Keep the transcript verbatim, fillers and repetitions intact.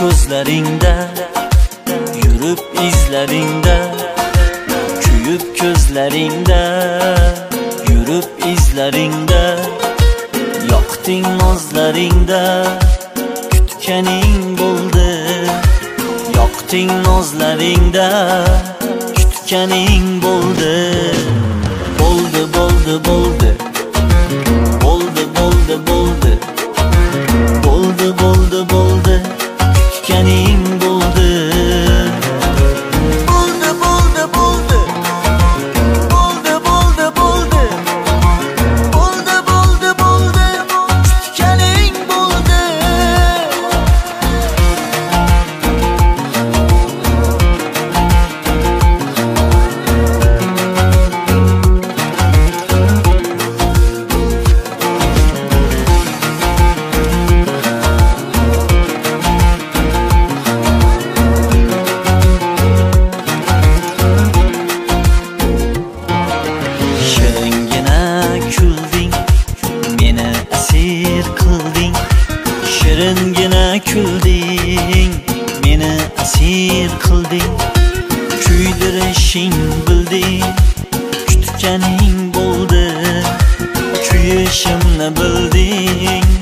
ko'zlaringda, yurib izlaringda, kuyib ko'zlaringda, yurib izlaringda, yoqding nozlaringda, kutganing bo'ldi. Yoqding nozlaringda, kutganing bo'ldi. Bo'ldi, bo'ldi, bo'ldi. Bo'ldi, bo'ldi, bo'ldi. Bo'ldi, bo'ldi, bo'ldi. Kutganing bo'ldi. Bo'ldi, bo'ldi, bo'ldi. Bo'ldi, bo'ldi, bo'ldi. Bo'ldi, bo'ldi, bo'ldi. Kutganing bo'ldi. Shiringina kulding, meni asir qilding, kuydirishing bilding, kutganing bo'ldi, kuyishimni bilding,